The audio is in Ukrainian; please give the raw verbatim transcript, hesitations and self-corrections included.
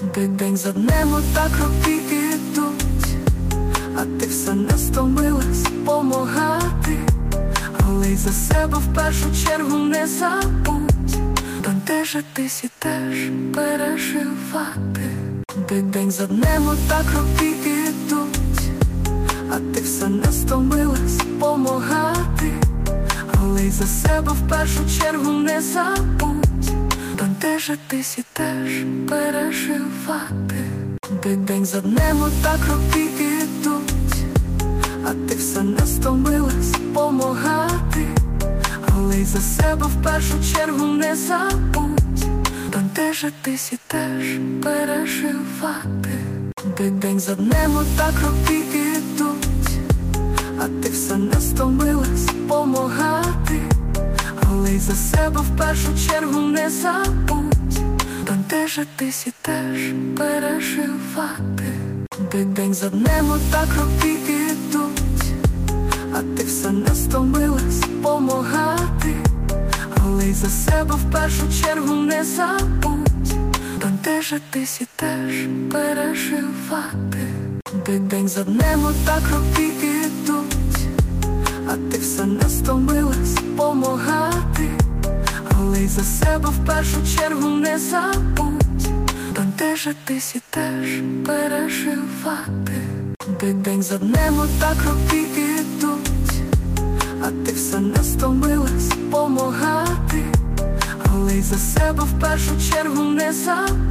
День день за днем отак роки ідуть, а ти все не стомилась помагати, але й за себе в першу чергу не забудь, бентежитись і теж переживати. День день за днем отак роки ідуть, а ти все не стомилась помагати, але й за себе в першу чергу не забудь, бентежитись і теж переживати. День день за днем отак роки ідуть, а ти все не стомилась помагати, але й за себе в першу чергу не забудь, бентежитись і теж переживати. День день за днем отак роки ідуть, а ти все не стомилась помагати, але й за себе в першу чергу не забудь, бентежитись і теж переживати. День день за днем отак роки ідуть, а ти все не стомилась помагати, але й за себе в першу чергу не забудь, бентежитись і теж переживати. День день за днем отак роки ідуть, а ти все не стомилась помагати, але й за себе в першу чергу не забудь, бентежитись і теж переживати. День день за днем отак роки ідуть, а ти все не стомилась помагати, але й за себе в першу чергу не забудь,